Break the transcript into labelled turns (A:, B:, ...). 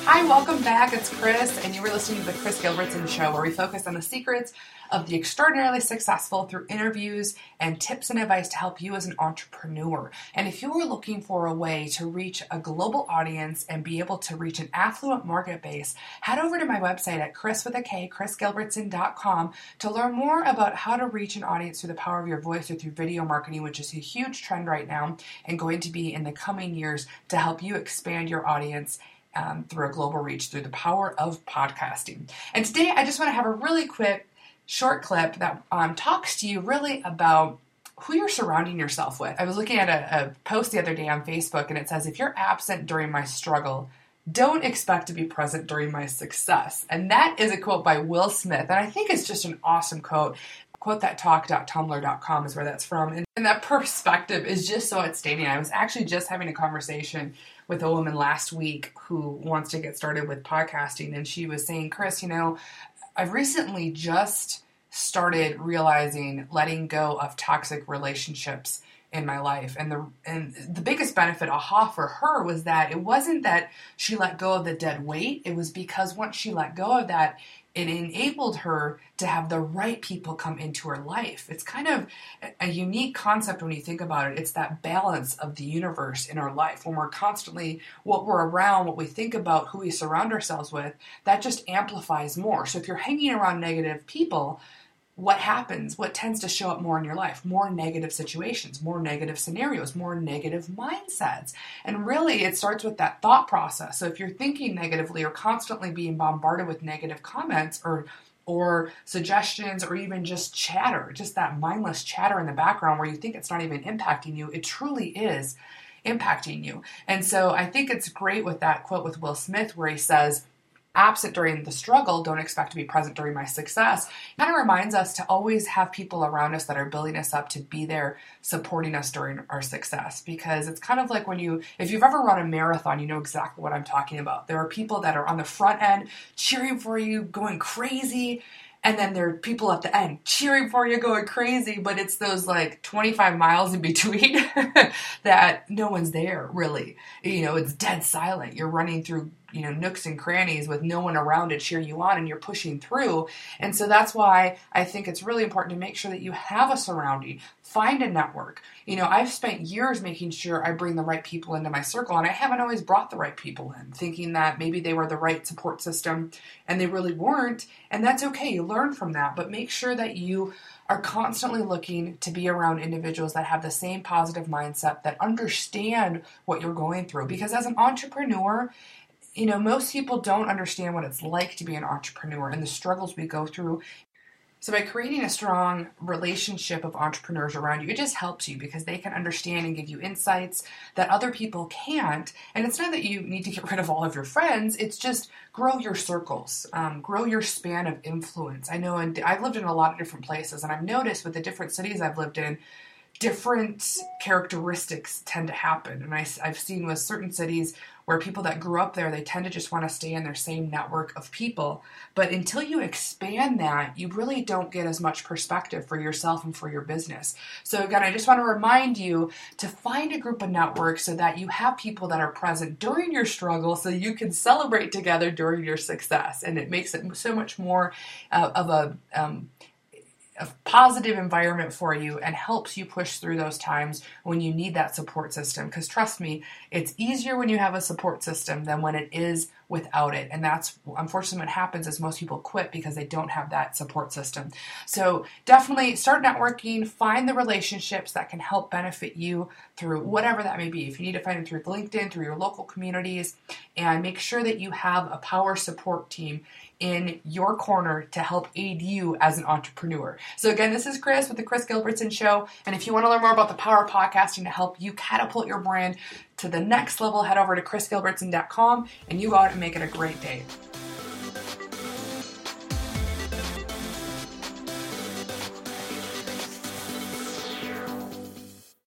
A: Hi, welcome back. It's Chris, and you were listening to The Chris Gilbertson Show, where we focus on the secrets of the extraordinarily successful through interviews and tips and advice to help you as an entrepreneur. And if you are looking for a way to reach a global audience and be able to reach an affluent market base, head over to my website at chrisgilbertson.com to learn more about how to reach an audience through the power of your voice or through video marketing, which is a huge trend right now and going to be in the coming years to help you expand your audience through a global reach through the power of podcasting. And today I just want to have a really quick short clip that talks to you really about who you're surrounding yourself with. I was looking at a post the other day on Facebook, and it says, if you're absent during my struggle, don't expect to be present during my success. And that is a quote by Will Smith. And I think it's just an awesome quote. QuoteThatTalk.tumblr.com is where that's from. And that perspective is just so outstanding. I was actually just having a conversation with a woman last week who wants to get started with podcasting. And she was saying, Chris, I've recently just started realizing letting go of toxic relationships in my life. And the biggest benefit, for her was that it wasn't that she let go of the dead weight. It was because once she let go of that, it enabled her to have the right people come into her life. It's kind of a unique concept when you think about it. It's that balance of the universe in our life. When we're constantly, what we're around, what we think about, who we surround ourselves with, that just amplifies more. So if you're hanging around negative people, what happens? What tends to show up more in your life? More negative situations, more negative scenarios, more negative mindsets. And really, it starts with that thought process. So if you're thinking negatively or constantly being bombarded with negative comments or suggestions or even just chatter, just that mindless chatter in the background where you think it's not even impacting you, it truly is impacting you. And so I think it's great with that quote with Will Smith where he says, absent during the struggle, don't expect to be present during my success. It kind of reminds us to always have people around us that are building us up to be there supporting us during our success. Because it's kind of like if you've ever run a marathon, you know exactly what I'm talking about. There are people that are on the front end cheering for you, going crazy. And then there are people at the end cheering for you, going crazy, but it's those 25 miles in between that no one's there, really. It's dead silent. You're running through, nooks and crannies with no one around to cheer you on, and you're pushing through. And so that's why I think it's really important to make sure that you have a surrounding. Find a network. I've spent years making sure I bring the right people into my circle, and I haven't always brought the right people in, thinking that maybe they were the right support system, and they really weren't. And that's okay. You learn from that, but make sure that you are constantly looking to be around individuals that have the same positive mindset, that understand what you're going through. Because as an entrepreneur, most people don't understand what it's like to be an entrepreneur and the struggles we go through. So by creating a strong relationship of entrepreneurs around you, it just helps you because they can understand and give you insights that other people can't. And it's not that you need to get rid of all of your friends. It's just grow your circles, grow your span of influence. I know I've lived in a lot of different places, and I've noticed with the different cities I've lived in, different characteristics tend to happen. And I've seen with certain cities where people that grew up there, they tend to just want to stay in their same network of people. But until you expand that, you really don't get as much perspective for yourself and for your business. So again, I just want to remind you to find a group of networks so that you have people that are present during your struggle so you can celebrate together during your success. And it makes it so much more of a positive environment for you and helps you push through those times when you need that support system. Because trust me, it's easier when you have a support system than when it is without it. And that's unfortunately what happens is most people quit because they don't have that support system. So definitely start networking, find the relationships that can help benefit you through whatever that may be. If you need to find them through LinkedIn, through your local communities, and make sure that you have a power support team in your corner to help aid you as an entrepreneur. So again, this is Chris with The Chris Gilbertson Show. And if you want to learn more about the power of podcasting to help you catapult your brand to the next level, head over to chrisgilbertson.com and you go out and make it a great day.